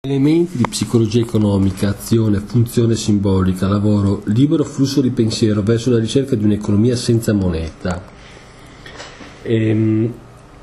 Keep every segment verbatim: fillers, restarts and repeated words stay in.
Elementi di psicologia economica: azione, funzione simbolica, lavoro, libero flusso di pensiero verso la ricerca di un'economia senza moneta. Ehm,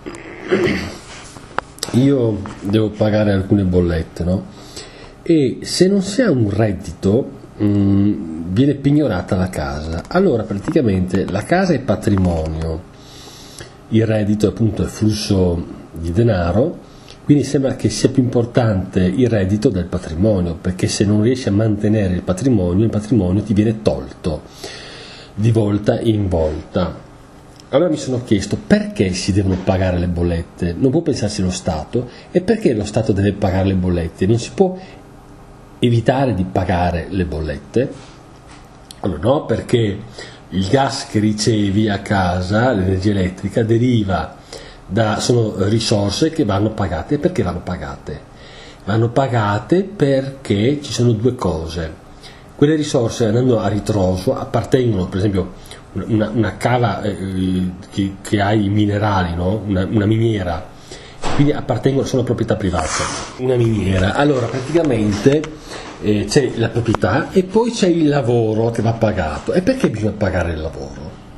io devo pagare alcune bollette, no? E se non si ha un reddito mh, viene pignorata la casa. Allora praticamente la casa è patrimonio, il reddito appunto è flusso di denaro. Quindi sembra che sia più importante il reddito del patrimonio, perché se non riesci a mantenere il patrimonio, il patrimonio ti viene tolto di volta in volta. Allora mi sono chiesto perché si devono pagare le bollette, non può pensarsi lo Stato, e perché lo Stato deve pagare le bollette, non si può evitare di pagare le bollette? Allora no, perché il gas che ricevi a casa, l'energia elettrica, deriva Da, sono risorse che vanno pagate. E perché vanno pagate? Vanno pagate perché ci sono due cose. Quelle risorse, andando a ritroso, appartengono, per esempio una, una cava eh, che, che ha i minerali, no? una, una miniera, quindi appartengono, sono proprietà private. Una miniera, allora praticamente eh, c'è la proprietà e poi c'è il lavoro che va pagato. E perché bisogna pagare il lavoro?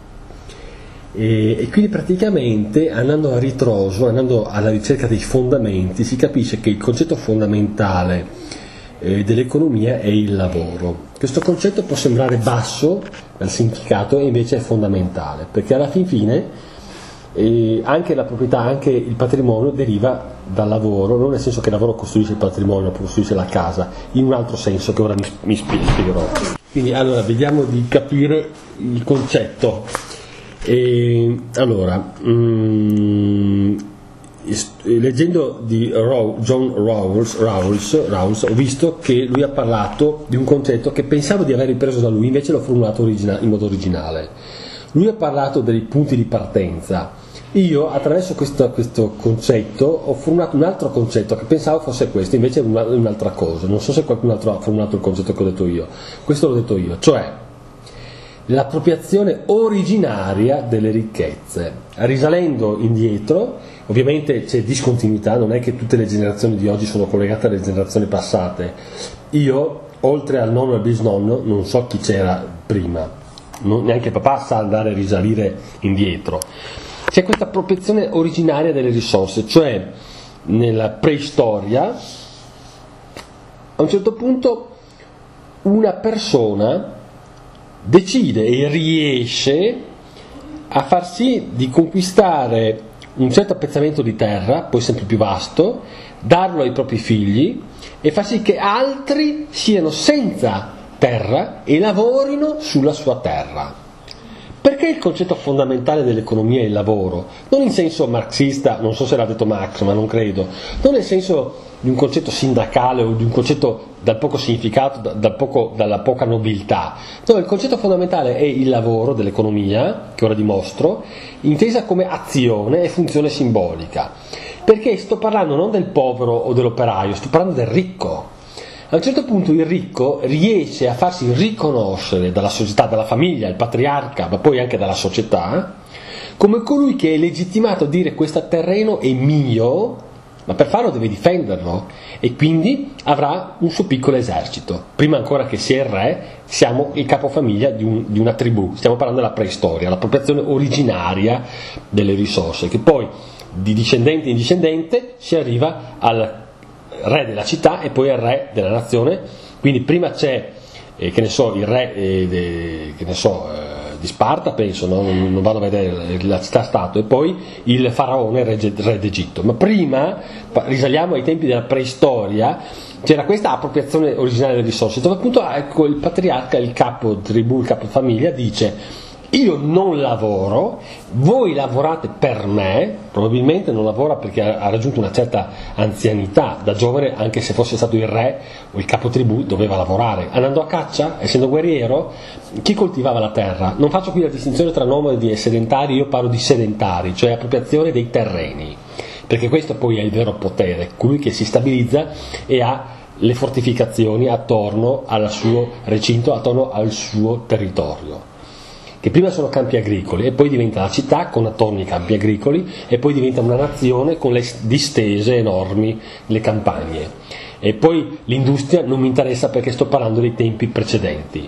E quindi praticamente, andando a ritroso, andando alla ricerca dei fondamenti, si capisce che il concetto fondamentale eh, dell'economia è il lavoro. Questo concetto può sembrare basso dal significato e invece è fondamentale, perché alla fin fine eh, anche la proprietà, anche il patrimonio deriva dal lavoro, non nel senso che il lavoro costruisce il patrimonio, costruisce la casa, in un altro senso che ora mi, mi spiegherò. Quindi allora vediamo di capire il concetto. E, allora, mm, leggendo di Raw, John Rawls, Rawls, Rawls, ho visto che lui ha parlato di un concetto che pensavo di aver ripreso da lui, invece l'ho formulato origina- in modo originale. Lui ha parlato dei punti di partenza. Io, attraverso questo, questo concetto, ho formulato un altro concetto che pensavo fosse questo, invece è una, un'altra cosa. Non so se qualcun altro ha formulato il concetto che ho detto io. Questo l'ho detto io, cioè l'appropriazione originaria delle ricchezze. Risalendo indietro, ovviamente c'è discontinuità, non è che tutte le generazioni di oggi sono collegate alle generazioni passate. Io, oltre al nonno e al bisnonno, non so chi c'era prima, non, neanche papà sa andare a risalire indietro. C'è questa appropriazione originaria delle risorse, cioè nella preistoria, a un certo punto una persona decide e riesce a far sì di conquistare un certo appezzamento di terra, poi sempre più vasto, darlo ai propri figli e far sì che altri siano senza terra e lavorino sulla sua terra. Perché il concetto fondamentale dell'economia è il lavoro? Non in senso marxista, non so se l'ha detto Marx, ma non credo, non nel senso di un concetto sindacale o di un concetto dal poco significato, dal poco, dalla poca nobiltà. No, il concetto fondamentale è il lavoro dell'economia, che ora dimostro, intesa come azione e funzione simbolica. Perché sto parlando non del povero o dell'operaio, sto parlando del ricco. A un certo punto il ricco riesce a farsi riconoscere dalla società, dalla famiglia, il patriarca, ma poi anche dalla società, come colui che è legittimato a dire questo terreno è mio, ma per farlo deve difenderlo e quindi avrà un suo piccolo esercito. Prima ancora che sia il re, siamo il capofamiglia di, un, di una tribù, stiamo parlando della preistoria, l'appropriazione originaria delle risorse, che poi di discendente in discendente si arriva al re della città e poi al re della nazione. Quindi prima c'è eh, che ne so il re eh, de, che ne so eh, di Sparta, penso, no? non, non vado a vedere la città-stato, e poi il faraone re, re d'Egitto. Ma prima, risaliamo ai tempi della preistoria, c'era questa appropriazione originale delle risorse, dove appunto ecco, il patriarca, il capo tribù, il capo famiglia dice: io non lavoro, voi lavorate per me. Probabilmente non lavora perché ha raggiunto una certa anzianità, da giovane, anche se fosse stato il re o il capo tribù, doveva lavorare. Andando a caccia, essendo guerriero, chi coltivava la terra? Non faccio qui la distinzione tra nomadi e sedentari, io parlo di sedentari, cioè appropriazione dei terreni, perché questo poi è il vero potere, colui che si stabilizza e ha le fortificazioni attorno al suo recinto, attorno al suo territorio, che prima sono campi agricoli e poi diventa la città con attorno i campi agricoli e poi diventa una nazione con le distese enormi, le campagne. E poi l'industria non mi interessa perché sto parlando dei tempi precedenti.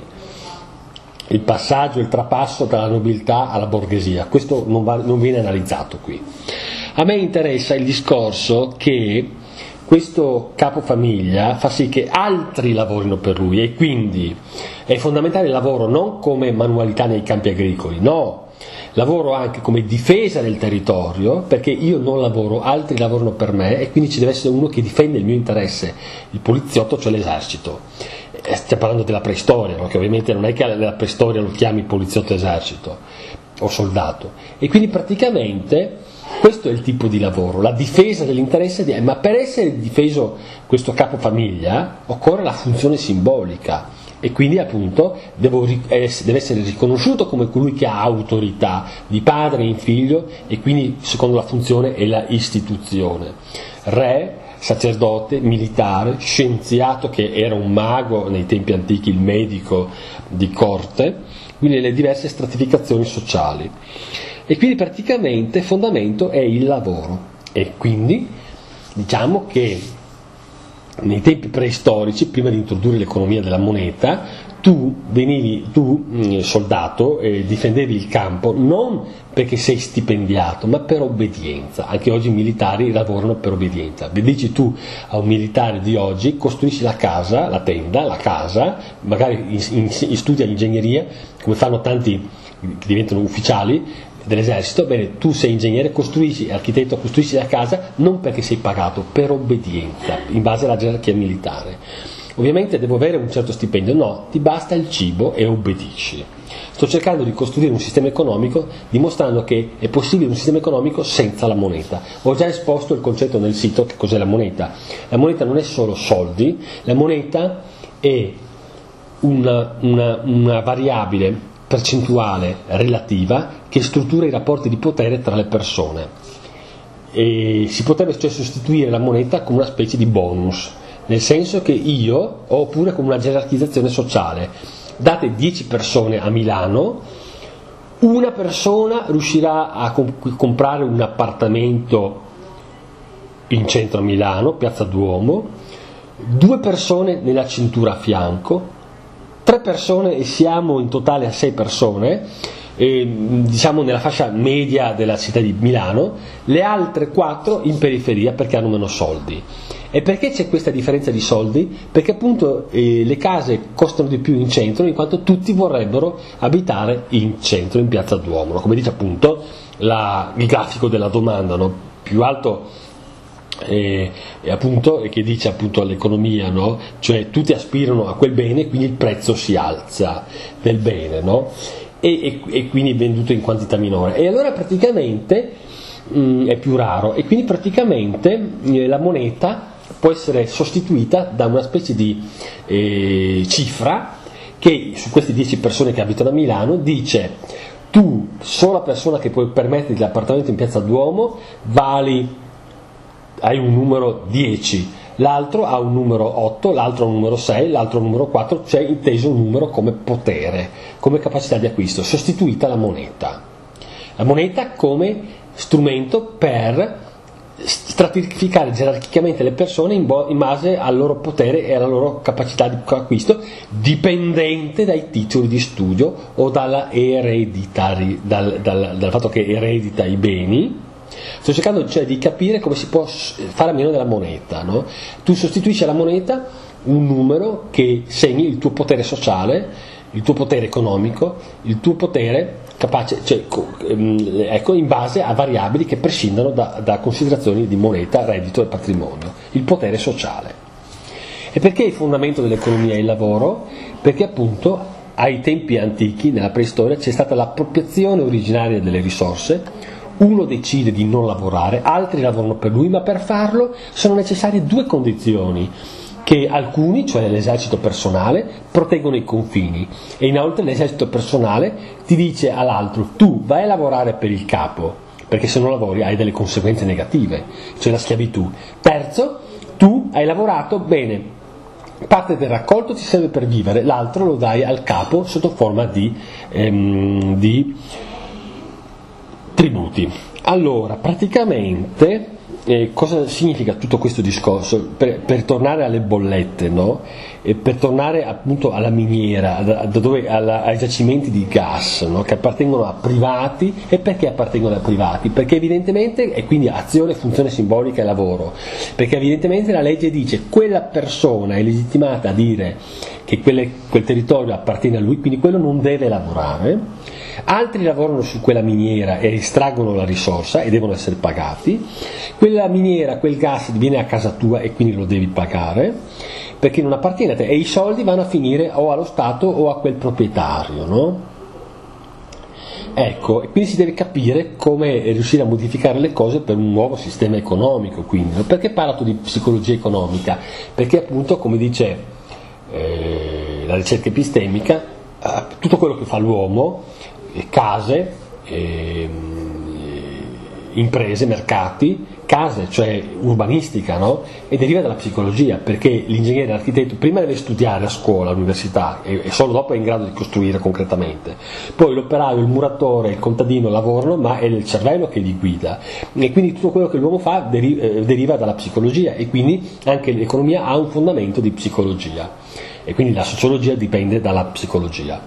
Il passaggio, il trapasso dalla nobiltà alla borghesia, questo non, va, non viene analizzato qui. A me interessa il discorso che questo capofamiglia fa sì che altri lavorino per lui, e quindi è fondamentale il lavoro non come manualità nei campi agricoli, no, lavoro anche come difesa del territorio, perché io non lavoro, altri lavorano per me, e quindi ci deve essere uno che difende il mio interesse, il poliziotto, cioè l'esercito. Stiamo parlando della preistoria, no? Che ovviamente non è che nella preistoria lo chiami poliziotto esercito o soldato, e quindi praticamente questo è il tipo di lavoro, la difesa dell'interesse di... ma per essere difeso questo capofamiglia occorre la funzione simbolica, e quindi appunto devo, deve essere riconosciuto come colui che ha autorità di padre in figlio, e quindi secondo la funzione e la istituzione. Re, sacerdote, militare, scienziato, che era un mago nei tempi antichi, il medico di corte, quindi le diverse stratificazioni sociali. E quindi praticamente il fondamento è il lavoro, e quindi diciamo che nei tempi preistorici, prima di introdurre l'economia della moneta, tu venivi, tu soldato, eh, difendevi il campo non perché sei stipendiato, ma per obbedienza. Anche oggi i militari lavorano per obbedienza. Vi dici tu a un militare di oggi: costruisci la casa, la tenda, la casa, magari in, in, in studia ingegneria, come fanno tanti che diventano ufficiali dell'esercito. Bene, tu sei ingegnere, costruisci, architetto, costruisci la casa non perché sei pagato, per obbedienza, in base alla gerarchia militare. Ovviamente devo avere un certo stipendio, no, ti basta il cibo e obbedisci. Sto cercando di costruire un sistema economico dimostrando che è possibile un sistema economico senza la moneta. Ho già esposto il concetto nel sito che cos'è la moneta. La moneta non è solo soldi, la moneta è una, una, una variabile percentuale relativa che struttura i rapporti di potere tra le persone, e si potrebbe cioè sostituire la moneta come una specie di bonus, nel senso che io, oppure come una gerarchizzazione sociale, date dieci persone a Milano, una persona riuscirà a comp- comprare un appartamento in centro a Milano, Piazza Duomo, due persone nella cintura a fianco, tre persone, e siamo in totale a sei persone, eh, diciamo nella fascia media della città di Milano, le altre quattro in periferia perché hanno meno soldi. E perché c'è questa differenza di soldi? Perché appunto eh, le case costano di più in centro, in quanto tutti vorrebbero abitare in centro, in Piazza Duomo, come dice appunto la, il grafico della domanda, no? Più alto E, e appunto e che dice appunto all'economia, no? Cioè tutti aspirano a quel bene, quindi il prezzo si alza del bene, no? e, e, e quindi venduto in quantità minore, e allora praticamente mh, è più raro, e quindi praticamente eh, la moneta può essere sostituita da una specie di eh, cifra che su queste dieci persone che abitano a Milano dice: tu, sola persona che puoi permetterti l'appartamento in Piazza Duomo, vali, hai un numero dieci, l'altro ha un numero otto, l'altro ha un numero sei, l'altro ha un numero quattro, cioè inteso un numero come potere, come capacità di acquisto, sostituita la moneta. La moneta come strumento per stratificare gerarchicamente le persone in, bo- in base al loro potere e alla loro capacità di acquisto, dipendente dai titoli di studio o dalla ereditari, dal, dal, dal fatto che eredita i beni. Sto cercando cioè di capire come si può fare a meno della moneta, no? Tu sostituisci alla moneta un numero che segni il tuo potere sociale, il tuo potere economico, il tuo potere capace, cioè, ecco, in base a variabili che prescindono da, da considerazioni di moneta, reddito e patrimonio, il potere sociale. E perché il fondamento dell'economia è il lavoro? Perché appunto ai tempi antichi, nella preistoria, c'è stata l'appropriazione originaria delle risorse. Uno decide di non lavorare, altri lavorano per lui, ma per farlo sono necessarie due condizioni: che alcuni, cioè l'esercito personale, proteggono i confini, e inoltre l'esercito personale ti dice all'altro: tu vai a lavorare per il capo, perché se non lavori hai delle conseguenze negative, cioè la schiavitù. Terzo, tu hai lavorato bene, parte del raccolto ti serve per vivere, l'altro lo dai al capo sotto forma di, ehm, di tributi. Allora, praticamente eh, cosa significa tutto questo discorso? Per, per tornare alle bollette, no? E per tornare appunto alla miniera, da, da dove, alla, ai giacimenti di gas, no? Che appartengono a privati. E perché appartengono a privati? Perché evidentemente, e quindi azione, funzione simbolica e lavoro, perché evidentemente la legge dice quella persona è legittimata a dire che quelle, quel territorio appartiene a lui, quindi quello non deve lavorare. Altri lavorano su quella miniera e estraggono la risorsa e devono essere pagati. Quella miniera, quel gas viene a casa tua e quindi lo devi pagare perché non appartiene a te, e i soldi vanno a finire o allo Stato o a quel proprietario, no? Ecco, e quindi si deve capire come riuscire a modificare le cose per un nuovo sistema economico. Quindi, perché parlo di psicologia economica? Perché appunto, come dice eh, la ricerca epistemica, eh, tutto quello che fa l'uomo, case, eh, imprese, mercati, case, cioè urbanistica, no? E deriva dalla psicologia, perché l'ingegnere, l'architetto prima deve studiare a scuola, all'università, e, e solo dopo è in grado di costruire concretamente. Poi l'operaio, il muratore, il contadino lavorano, ma è il cervello che li guida, e quindi tutto quello che l'uomo fa deri- eh, deriva dalla psicologia, e quindi anche l'economia ha un fondamento di psicologia, e quindi la sociologia dipende dalla psicologia,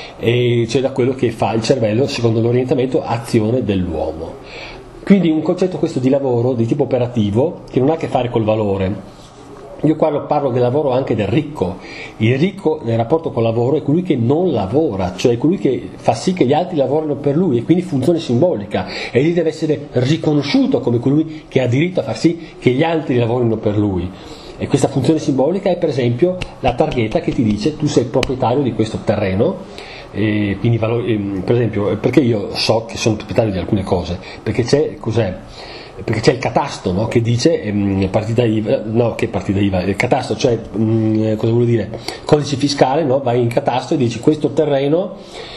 e cioè da quello che fa il cervello secondo l'orientamento azione dell'uomo. Quindi un concetto questo di lavoro di tipo operativo che non ha a che fare col valore. Io parlo, parlo del lavoro anche del ricco. Il ricco nel rapporto col lavoro è colui che non lavora, cioè colui che fa sì che gli altri lavorino per lui, e quindi funzione simbolica, e lì deve essere riconosciuto come colui che ha diritto a far sì che gli altri lavorino per lui. E questa funzione simbolica è per esempio la targhetta che ti dice tu sei proprietario di questo terreno. E quindi, per esempio, perché io so che sono proprietario di alcune cose? Perché c'è, cos'è? Perché c'è il catasto, no? Che dice ehm, partita I V A, no, che partita I V A, il catasto, cioè mh, cosa vuol dire? Codice fiscale, no? Vai in catasto e dici questo terreno,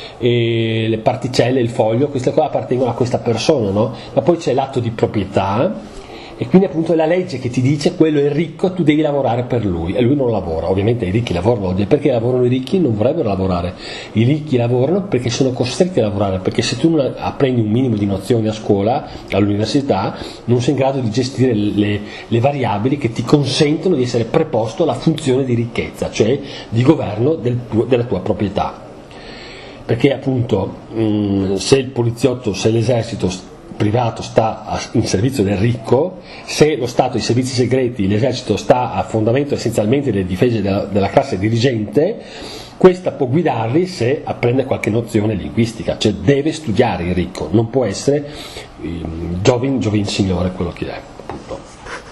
e le particelle, il foglio, queste cose appartengono a questa persona, no? Ma poi c'è l'atto di proprietà. E quindi appunto è la legge che ti dice quello è ricco, tu devi lavorare per lui, e lui non lavora. Ovviamente i ricchi lavorano oggi. Perché lavorano i ricchi? Non vorrebbero lavorare. I ricchi lavorano perché sono costretti a lavorare, perché se tu non apprendi un minimo di nozioni a scuola, all'università, non sei in grado di gestire le, le variabili che ti consentono di essere preposto alla funzione di ricchezza, cioè di governo del tuo, della tua proprietà. Perché appunto mh, se il poliziotto, se l'esercito privato sta in servizio del ricco, se lo Stato, i servizi segreti, l'esercito sta a fondamento essenzialmente delle difese della, della classe dirigente, questa può guidarli se apprende qualche nozione linguistica, cioè deve studiare il ricco, non può essere um, giovin, giovin signore quello che è, appunto.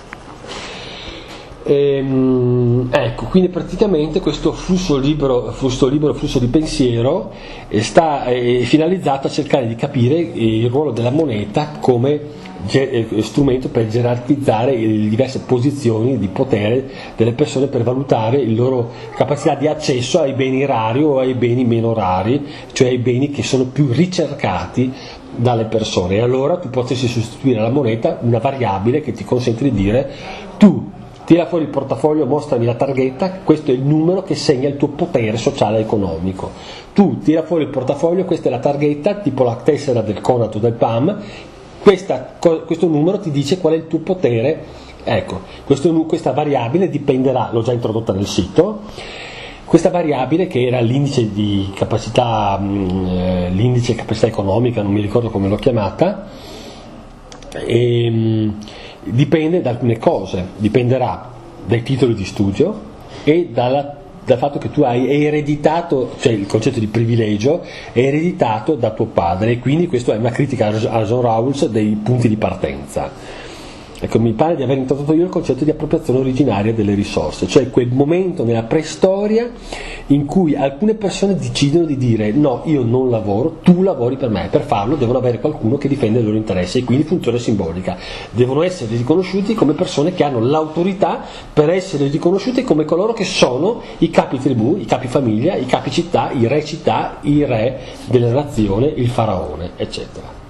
Ehm, ecco, quindi praticamente questo flusso libero, flusso libero, flusso di pensiero eh, sta è finalizzato a cercare di capire il ruolo della moneta come ge- strumento per gerarchizzare le diverse posizioni di potere delle persone, per valutare la loro capacità di accesso ai beni rari o ai beni meno rari, cioè ai beni che sono più ricercati dalle persone. E allora tu potresti sostituire alla moneta una variabile che ti consente di dire tu tira fuori il portafoglio, mostrami la targhetta, questo è il numero che segna il tuo potere sociale e economico. Tu tira fuori il portafoglio, questa è la targhetta, tipo la tessera del CONAT o del P A M, questa, questo numero ti dice qual è il tuo potere. Ecco, questo, questa variabile dipenderà, l'ho già introdotta nel sito, questa variabile che era l'indice di capacità, l'indice di capacità economica, non mi ricordo come l'ho chiamata, e, dipende da alcune cose, dipenderà dai titoli di studio e dalla, dal fatto che tu hai ereditato, cioè il concetto di privilegio è ereditato da tuo padre, e quindi questo è una critica a John Rawls dei punti di partenza. Ecco, mi pare di aver introdotto io il concetto di appropriazione originaria delle risorse, cioè quel momento nella preistoria in cui alcune persone decidono di dire no, io non lavoro, tu lavori per me. Per farlo devono avere qualcuno che difende i loro interessi, e quindi funzione simbolica. Devono essere riconosciuti come persone che hanno l'autorità per essere riconosciuti come coloro che sono i capi tribù, i capi famiglia, i capi città, i re città, i re della nazione, il faraone, eccetera.